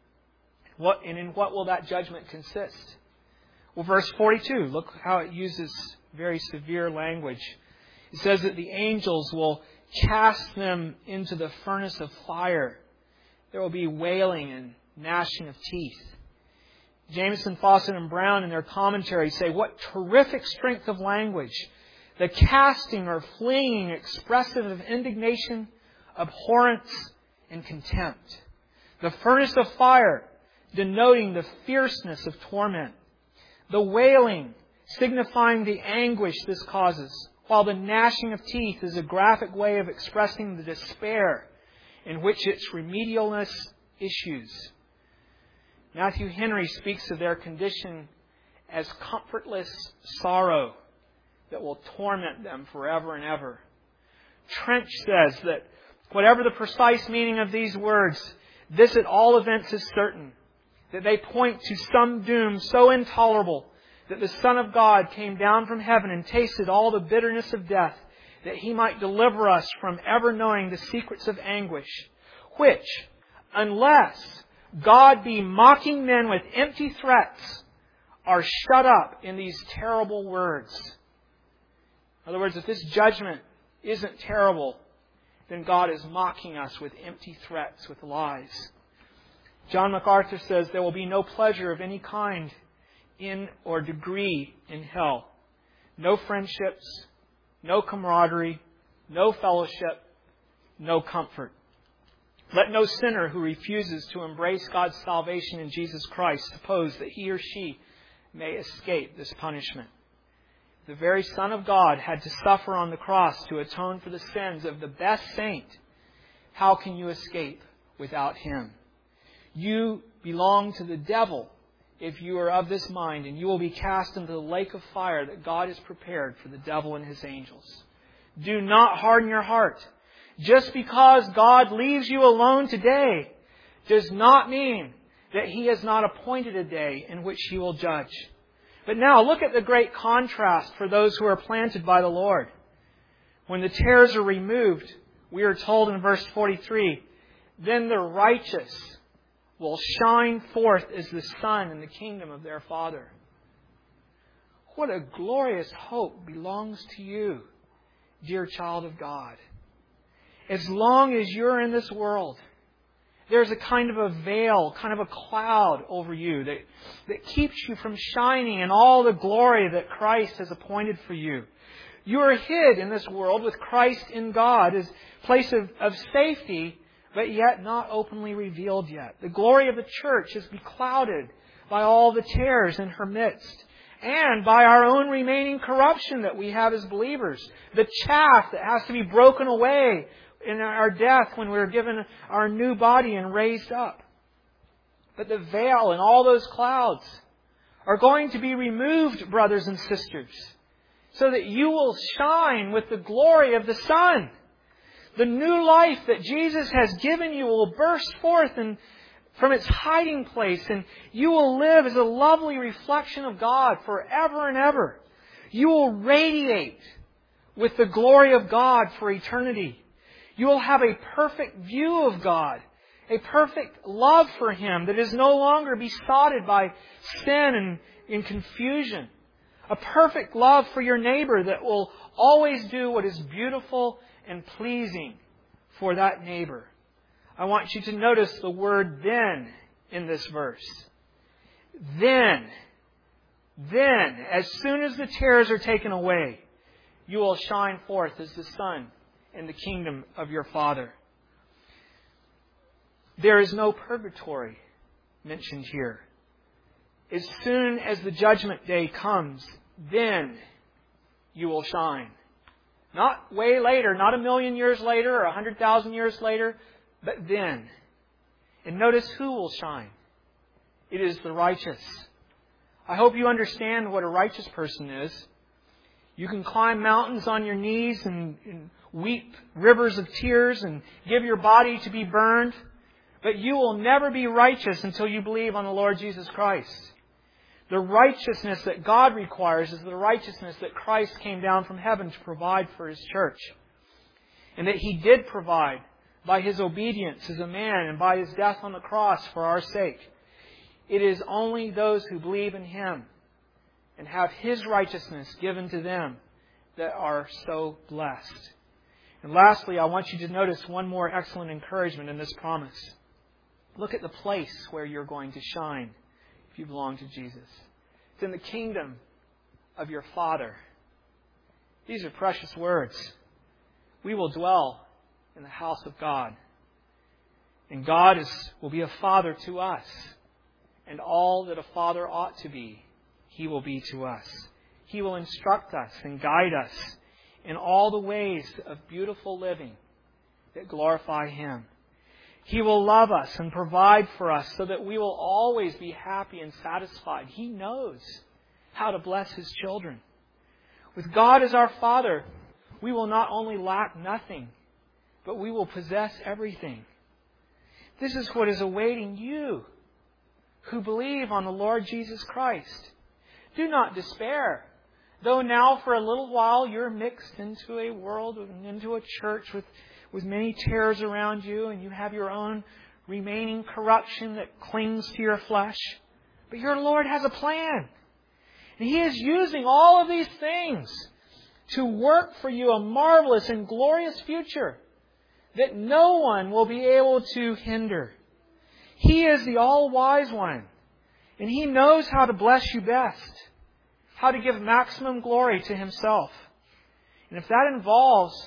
What, and in what will that judgment consist? Well, verse forty-two, look how it uses very severe language. It says that the angels will cast them into the furnace of fire. There will be wailing and gnashing of teeth. Jameson, Fawcett, and Brown in their commentary say, what terrific strength of language. The casting or flinging expressive of indignation, abhorrence, and contempt. The furnace of fire denoting the fierceness of torment. The wailing signifying the anguish this causes, while the gnashing of teeth is a graphic way of expressing the despair in which its remedialness issues. Matthew Henry speaks of their condition as comfortless sorrow that will torment them forever and ever. Trench says that whatever the precise meaning of these words, this at all events is certain, that they point to some doom so intolerable that the Son of God came down from heaven and tasted all the bitterness of death, that He might deliver us from ever knowing the secrets of anguish, which, unless God be mocking men with empty threats, are shut up in these terrible words. In other words, if this judgment isn't terrible, then God is mocking us with empty threats, with lies. John MacArthur says there will be no pleasure of any kind in or degree in hell. No friendships, no camaraderie, no fellowship, no comfort. Let no sinner who refuses to embrace God's salvation in Jesus Christ suppose that he or she may escape this punishment. The very Son of God had to suffer on the cross to atone for the sins of the best saint. How can you escape without Him? You belong to the devil if you are of this mind, and you will be cast into the lake of fire that God has prepared for the devil and his angels. Do not harden your heart. Just because God leaves you alone today does not mean that He has not appointed a day in which He will judge. But now look at the great contrast for those who are planted by the Lord. When the tares are removed, we are told in verse forty-three, then the righteous will shine forth as the sun in the kingdom of their Father. What a glorious hope belongs to you, dear child of God. As long as you're in this world, there's a kind of a veil, kind of a cloud over you that, that keeps you from shining in all the glory that Christ has appointed for you. You are hid in this world with Christ in God as a place of, of safety, but yet not openly revealed yet. The glory of the church is beclouded by all the tares in her midst, and by our own remaining corruption that we have as believers. The chaff that has to be broken away in our death when we're given our new body and raised up. But the veil and all those clouds are going to be removed, brothers and sisters, so that you will shine with the glory of the sun. The new life that Jesus has given you will burst forth and from its hiding place, and you will live as a lovely reflection of God forever and ever. You will radiate with the glory of God for eternity. You will have a perfect view of God, a perfect love for Him that is no longer besotted by sin and in confusion. A perfect love for your neighbor that will always do what is beautiful and pleasing for that neighbor. I want you to notice the word then in this verse. Then, then, as soon as the tares are taken away, you will shine forth as the sun in the kingdom of your Father. There is no purgatory mentioned here. As soon as the judgment day comes, then you will shine. Not way later, not a million years later or a hundred thousand years later, but then. And notice who will shine. It is the righteous. I hope you understand what a righteous person is. You can climb mountains on your knees and, and weep rivers of tears and give your body to be burned, but you will never be righteous until you believe on the Lord Jesus Christ. The righteousness that God requires is the righteousness that Christ came down from heaven to provide for His church. And that He did provide by His obedience as a man and by His death on the cross for our sake. It is only those who believe in Him and have His righteousness given to them that are so blessed. And lastly, I want you to notice one more excellent encouragement in this promise. Look at the place where you're going to shine if you belong to Jesus. It's in the kingdom of your Father. These are precious words. We will dwell in the house of God. And God is, will be a Father to us. And all that a Father ought to be, He will be to us. He will instruct us and guide us in all the ways of beautiful living that glorify Him. He will love us and provide for us so that we will always be happy and satisfied. He knows how to bless His children. With God as our Father, we will not only lack nothing, but we will possess everything. This is what is awaiting you who believe on the Lord Jesus Christ. Do not despair. Though now for a little while you're mixed into a world and into a church with, with many tares around you, and you have your own remaining corruption that clings to your flesh. But your Lord has a plan. And He is using all of these things to work for you a marvelous and glorious future that no one will be able to hinder. He is the all-wise one. And He knows how to bless you best. How to give maximum glory to Himself. And if that involves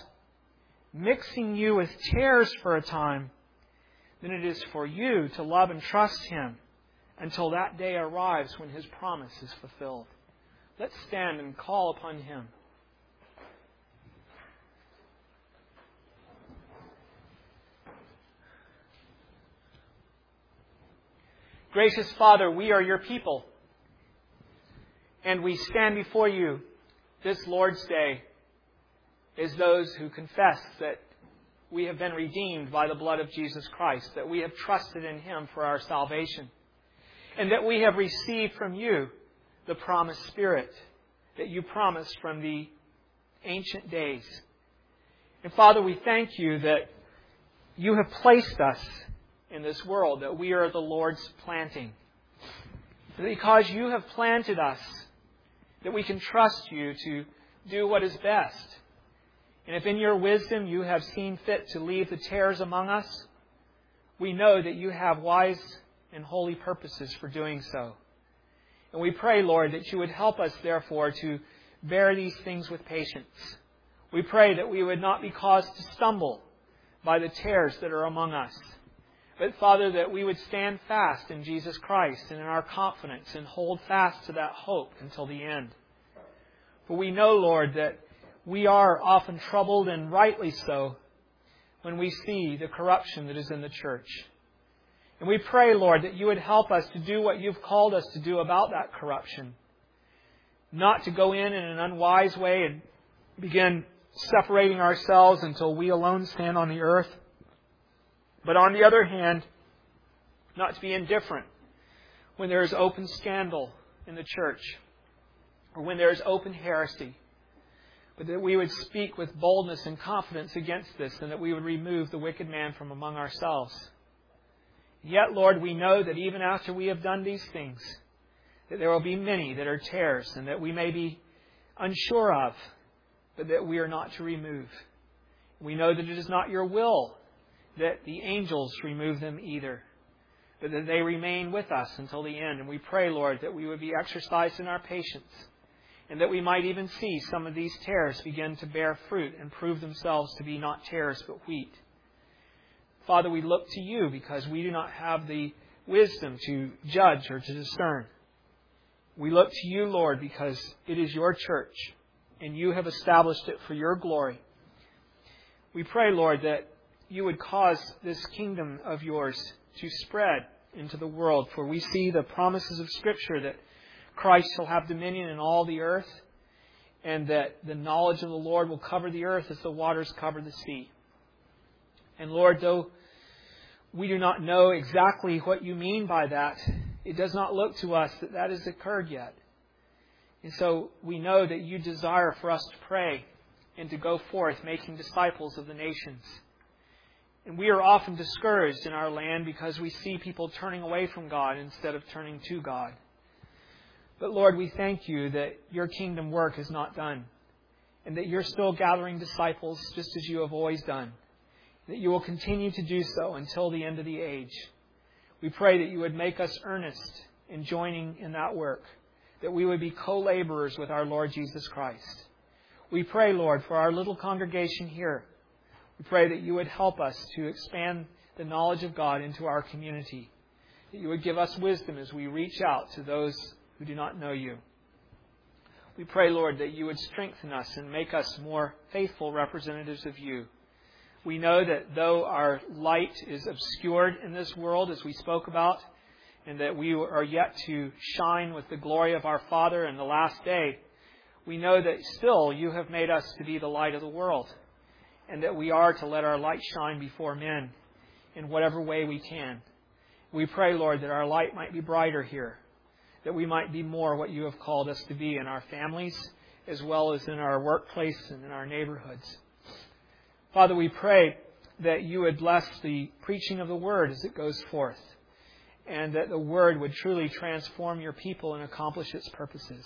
mixing you with tares for a time, then it is for you to love and trust Him until that day arrives when His promise is fulfilled. Let's stand and call upon Him. Gracious Father, we are your people. And we stand before you this Lord's Day as those who confess that we have been redeemed by the blood of Jesus Christ, that we have trusted in Him for our salvation, and that we have received from you the promised Spirit that you promised from the ancient days. And Father, we thank you that you have placed us in this world, that we are the Lord's planting. Because you have planted us, that we can trust you to do what is best. And if in your wisdom you have seen fit to leave the tares among us, we know that you have wise and holy purposes for doing so. And we pray, Lord, that you would help us, therefore, to bear these things with patience. We pray that we would not be caused to stumble by the tares that are among us. But, Father, that we would stand fast in Jesus Christ and in our confidence and hold fast to that hope until the end. For we know, Lord, that we are often troubled, and rightly so, when we see the corruption that is in the church. And we pray, Lord, that you would help us to do what you've called us to do about that corruption. Not to go in in an unwise way and begin separating ourselves until we alone stand on the earth. But on the other hand, not to be indifferent when there is open scandal in the church or when there is open heresy, but that we would speak with boldness and confidence against this, and that we would remove the wicked man from among ourselves. Yet, Lord, we know that even after we have done these things, that there will be many that are tares and that we may be unsure of, but that we are not to remove. We know that it is not your will that the angels remove them either, but that they remain with us until the end. And we pray, Lord, that we would be exercised in our patience, and that we might even see some of these tares begin to bear fruit and prove themselves to be not tares but wheat. Father, we look to you because we do not have the wisdom to judge or to discern. We look to you, Lord, because it is your church, and you have established it for your glory. We pray, Lord, that you would cause this kingdom of yours to spread into the world, for we see the promises of Scripture that Christ shall have dominion in all the earth, and that the knowledge of the Lord will cover the earth as the waters cover the sea. And Lord, though we do not know exactly what you mean by that, it does not look to us that that has occurred yet. And so we know that you desire for us to pray and to go forth making disciples of the nations. And we are often discouraged in our land because we see people turning away from God instead of turning to God. But Lord, we thank you that your kingdom work is not done, and that you're still gathering disciples just as you have always done, that you will continue to do so until the end of the age. We pray that you would make us earnest in joining in that work, that we would be co-laborers with our Lord Jesus Christ. We pray, Lord, for our little congregation here. We pray that you would help us to expand the knowledge of God into our community, that you would give us wisdom as we reach out to those who do not know you. We pray, Lord, that you would strengthen us and make us more faithful representatives of you. We know that though our light is obscured in this world, as we spoke about, and that we are yet to shine with the glory of our Father in the last day, we know that still you have made us to be the light of the world, and that we are to let our light shine before men in whatever way we can. We pray, Lord, that our light might be brighter here, that we might be more what you have called us to be in our families, as well as in our workplace and in our neighborhoods. Father, we pray that you would bless the preaching of the Word as it goes forth, and that the Word would truly transform your people and accomplish its purposes.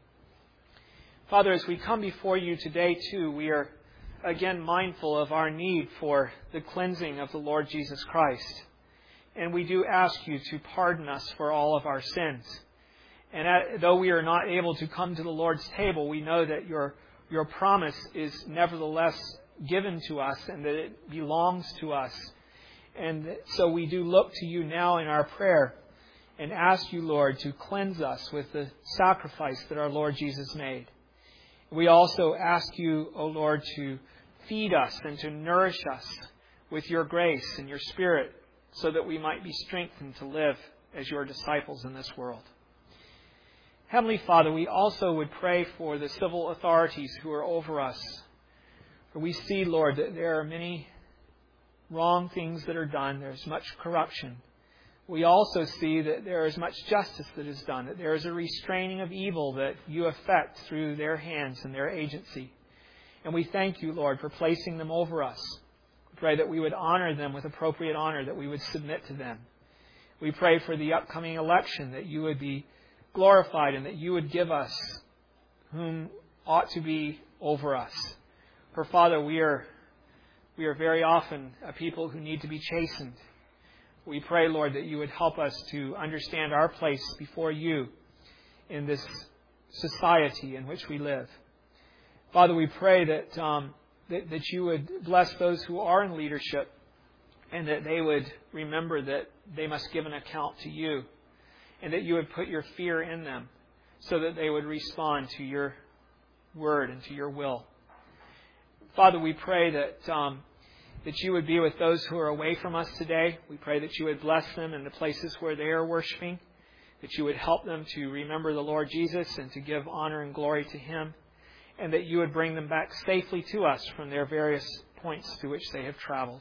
Father, as we come before you today, too, we are again mindful of our need for the cleansing of the Lord Jesus Christ. And we do ask you to pardon us for all of our sins. And at, though we are not able to come to the Lord's table, we know that your, your promise is nevertheless given to us and that it belongs to us. And so we do look to you now in our prayer and ask you, Lord, to cleanse us with the sacrifice that our Lord Jesus made. We also ask you, O Lord, to feed us and to nourish us with your grace and your Spirit so that we might be strengthened to live as your disciples in this world. Heavenly Father, we also would pray for the civil authorities who are over us. For we see, Lord, that there are many wrong things that are done. There's much corruption. We also see that there is much justice that is done, that there is a restraining of evil that you effect through their hands and their agency. And we thank you, Lord, for placing them over us. We pray that we would honor them with appropriate honor, that we would submit to them. We pray for the upcoming election, that you would be glorified and that you would give us whom ought to be over us. For Father, we are, we are very often a people who need to be chastened. We pray, Lord, that you would help us to understand our place before you in this society in which we live. Father, we pray that, um, that, that you would bless those who are in leadership and that they would remember that they must give an account to you and that you would put your fear in them so that they would respond to your word and to your will. Father, we pray that um, that you would be with those who are away from us today. We pray that you would bless them in the places where they are worshiping, that you would help them to remember the Lord Jesus and to give honor and glory to him, and that you would bring them back safely to us from their various points to which they have traveled.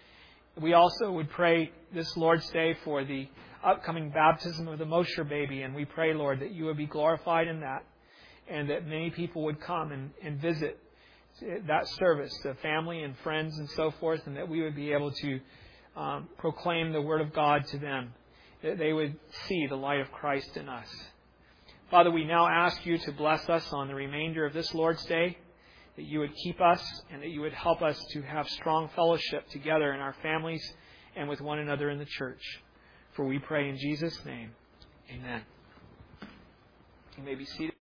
We also would pray this Lord's Day for the upcoming baptism of the Mosher baby, and we pray, Lord, that you would be glorified in that, and that many people would come and, and visit that service, the family and friends and so forth, and that we would be able to um, proclaim the Word of God to them, that they would see the light of Christ in us. Father, we now ask you to bless us on the remainder of this Lord's Day, that you would keep us and that you would help us to have strong fellowship together in our families and with one another in the church. For we pray in Jesus' name. Amen. You may be seated.